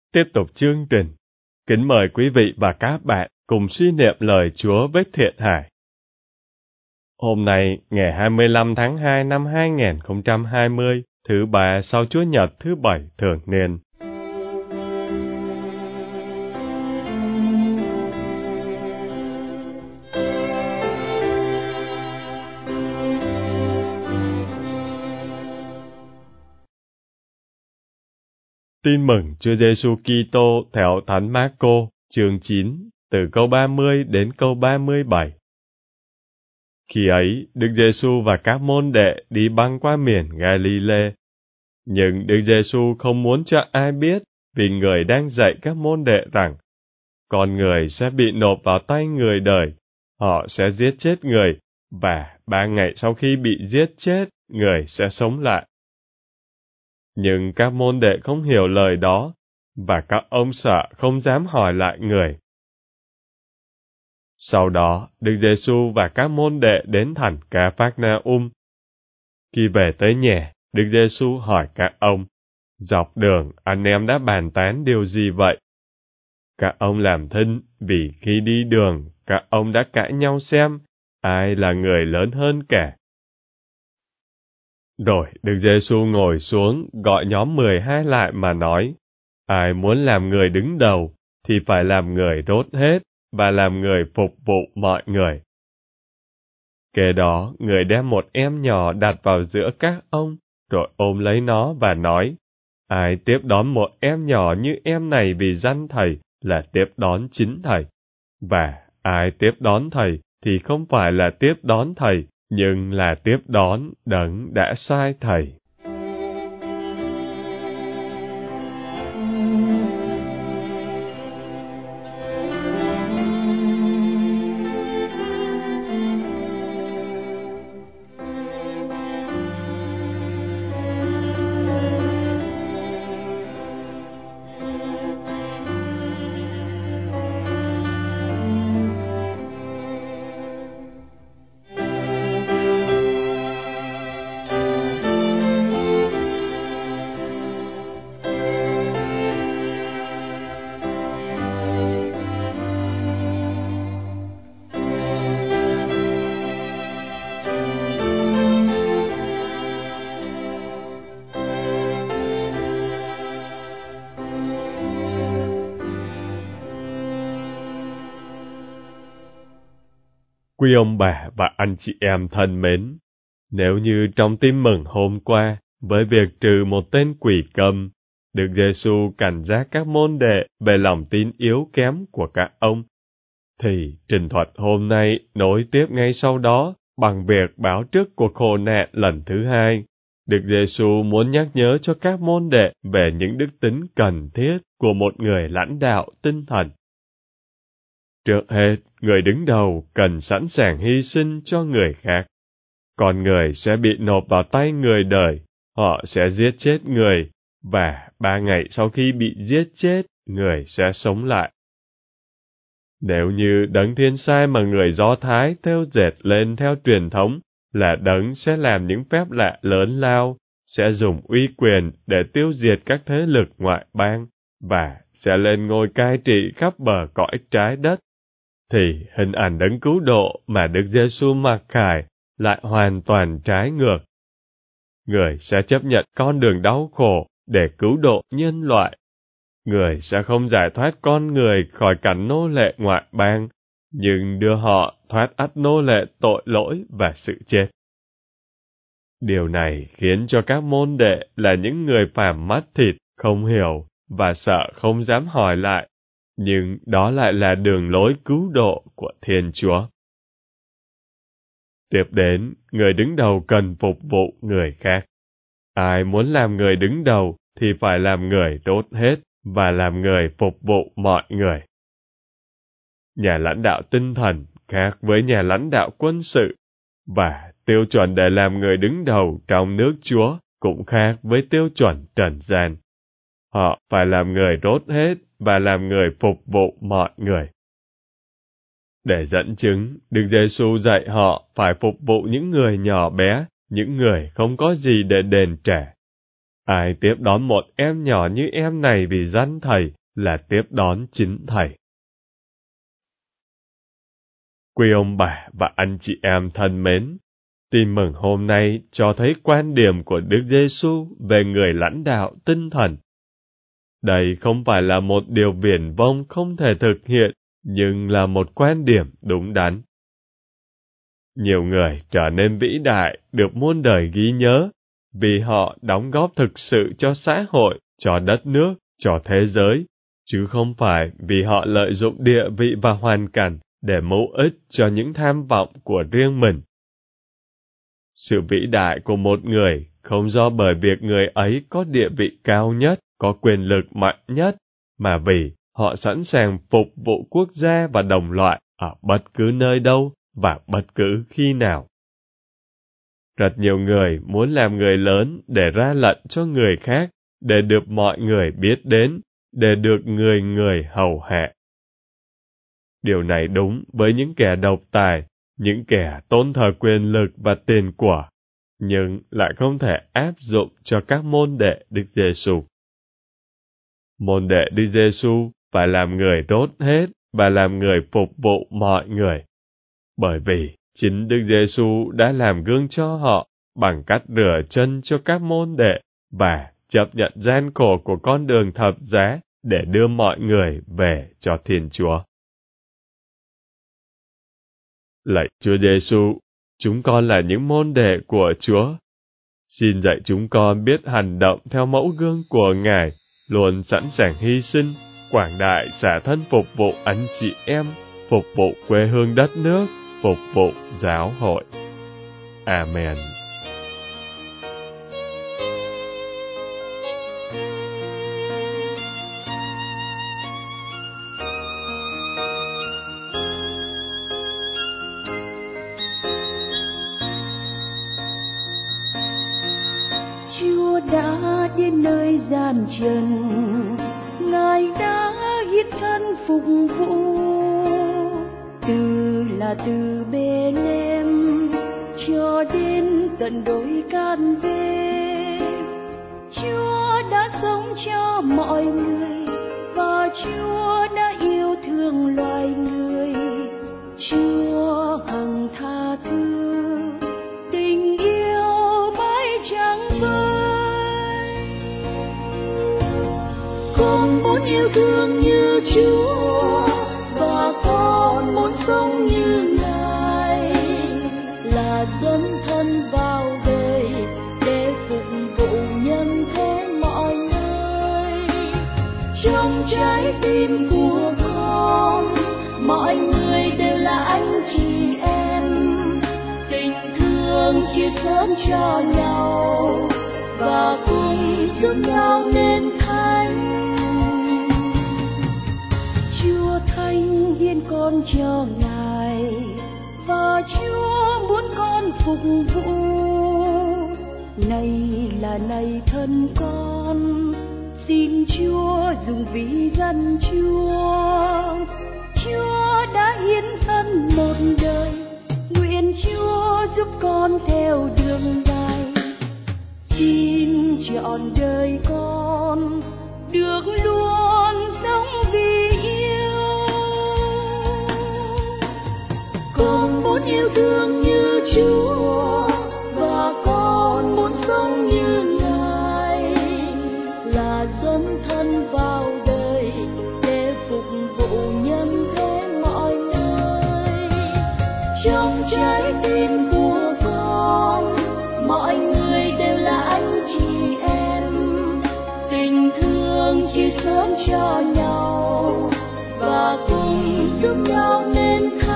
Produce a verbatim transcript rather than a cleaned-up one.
Tiếp tục chương trình. Kính mời quý vị và các bạn cùng suy niệm lời Chúa với Thiện Hải. Hôm nay, ngày hai mươi lăm tháng hai năm hai nghìn không trăm hai mươi, thứ ba sau Chúa Nhật thứ bảy thường niên. Tin mừng Chúa Giêsu Kitô theo Thánh Mác-cô, chương chín, từ câu ba mươi đến câu ba mươi bảy. Khi ấy, Đức Giêsu và các môn đệ đi băng qua miền Ga-li-lê. Nhưng Đức Giêsu không muốn cho ai biết, vì người đang dạy các môn đệ rằng, con người sẽ bị nộp vào tay người đời, họ sẽ giết chết người, và ba ngày sau khi bị giết chết, người sẽ sống lại. Nhưng các môn đệ không hiểu lời đó, và các ông sợ không dám hỏi lại người. Sau đó, Đức Giêsu và các môn đệ đến thành Ca-phác-na-um. Khi về tới nhà, Đức Giêsu hỏi các ông, dọc đường anh em đã bàn tán điều gì vậy? Các ông làm thinh vì khi đi đường, các ông đã cãi nhau xem ai là người lớn hơn cả. Rồi Đức Giêsu ngồi xuống gọi nhóm mười hai lại mà nói, ai muốn làm người đứng đầu thì phải làm người rốt hết và làm người phục vụ mọi người. Kế đó, người đem một em nhỏ đặt vào giữa các ông, rồi ôm lấy nó và nói, ai tiếp đón một em nhỏ như em này vì danh thầy là tiếp đón chính thầy, và ai tiếp đón thầy thì không phải là tiếp đón thầy, nhưng là tiếp đón đấng đã sai thầy. Quý ông bà và anh chị em thân mến, nếu như trong tin mừng hôm qua, với việc trừ một tên quỷ cầm, Đức Giêsu cảnh giác các môn đệ về lòng tin yếu kém của các ông, thì trình thuật hôm nay nối tiếp ngay sau đó bằng việc báo trước cuộc khổ nạn lần thứ hai. Đức Giêsu muốn nhắc nhớ cho các môn đệ về những đức tính cần thiết của một người lãnh đạo tinh thần. Trước hết, người đứng đầu cần sẵn sàng hy sinh cho người khác. Con người sẽ bị nộp vào tay người đời, họ sẽ giết chết người, và ba ngày sau khi bị giết chết, người sẽ sống lại. Nếu như đấng thiên sai mà người Do Thái theo dệt lên theo truyền thống là đấng sẽ làm những phép lạ lớn lao, sẽ dùng uy quyền để tiêu diệt các thế lực ngoại bang, và sẽ lên ngôi cai trị khắp bờ cõi trái đất, thì hình ảnh đấng cứu độ mà Đức Giêsu mặc khải lại hoàn toàn trái ngược. Người sẽ chấp nhận con đường đau khổ để cứu độ nhân loại. Người sẽ không giải thoát con người khỏi cảnh nô lệ ngoại bang, nhưng đưa họ thoát ắt nô lệ tội lỗi và sự chết. Điều này khiến cho các môn đệ là những người phàm mắt thịt không hiểu và sợ không dám hỏi lại, nhưng đó lại là đường lối cứu độ của Thiên Chúa. Tiếp đến, người đứng đầu cần phục vụ người khác. Ai muốn làm người đứng đầu thì phải làm người tốt hết và làm người phục vụ mọi người. Nhà lãnh đạo tinh thần khác với nhà lãnh đạo quân sự, và tiêu chuẩn để làm người đứng đầu trong nước Chúa cũng khác với tiêu chuẩn trần gian. Họ phải làm người tốt hết và làm người phục vụ mọi người. Để dẫn chứng, Đức Giêsu dạy họ phải phục vụ những người nhỏ bé, những người không có gì để đền trả. Ai tiếp đón một em nhỏ như em này vì danh thầy là tiếp đón chính Thầy. Quý ông bà và anh chị em thân mến, tin mừng hôm nay cho thấy quan điểm của Đức Giêsu về người lãnh đạo tinh thần. Đây không phải là một điều viển vông không thể thực hiện, nhưng là một quan điểm đúng đắn. Nhiều người trở nên vĩ đại được muôn đời ghi nhớ, vì họ đóng góp thực sự cho xã hội, cho đất nước, cho thế giới, chứ không phải vì họ lợi dụng địa vị và hoàn cảnh để mưu ích cho những tham vọng của riêng mình. Sự vĩ đại của một người không do bởi việc người ấy có địa vị cao nhất, có quyền lực mạnh nhất, mà vì họ sẵn sàng phục vụ quốc gia và đồng loại ở bất cứ nơi đâu và bất cứ khi nào. Rất nhiều người muốn làm người lớn để ra lệnh cho người khác, để được mọi người biết đến, để được người người hầu hạ. Điều này đúng với những kẻ độc tài, những kẻ tôn thờ quyền lực và tiền của, nhưng lại không thể áp dụng cho các môn đệ Đức Giêsu. Môn đệ Đức Giêsu phải làm người rốt hết và làm người phục vụ mọi người, bởi vì chính Đức Giêsu đã làm gương cho họ bằng cách rửa chân cho các môn đệ và chấp nhận gian khổ của con đường thập giá để đưa mọi người về cho Thiên Chúa. Lạy Chúa Giêsu, chúng con là những môn đệ của Chúa. Xin dạy chúng con biết hành động theo mẫu gương của Ngài, luôn sẵn sàng hy sinh, quảng đại xả thân phục vụ anh chị em, phục vụ quê hương đất nước, phục vụ giáo hội. Amen. Chúa đã đến nơi gian trần, Ngài đã hiến thân phục vụ. Từ là từ Bê-lêm cho đến tận đồi Can Vê, Chúa đã sống cho mọi người và Chúa đã yêu thương loài người. Chúa hằng tha thứ, tình yêu mãi chẳng phai. Con muốn yêu thương như Chúa và con muốn sống như Ngài, là dấn thân vào đời để phục vụ nhân thế mọi nơi. Trong trái tim của con, mọi người đều là anh chị em, tình thương chia sẻ cho nhau và cùng giúp nhau nên thánh. Chúa thánh hiến con cho Ngài và Chúa muốn con phục vụ. Này là này thân con, xin Chúa dùng vì dân Chúa. Chúa đã hiến thân một đời, nguyện Chúa giúp con theo đường Ngài. Xin trọn đời con được luôn sống vì yêu. Con muốn yêu thương như Chúa và con muốn sống như Ngài, là dấn thân vào đời để phục vụ nhân thế mọi nơi. Trong trái tim của con, mọi người đều là anh chị em, tình thương chia sẻ cho nhau và cùng giúp nhau nên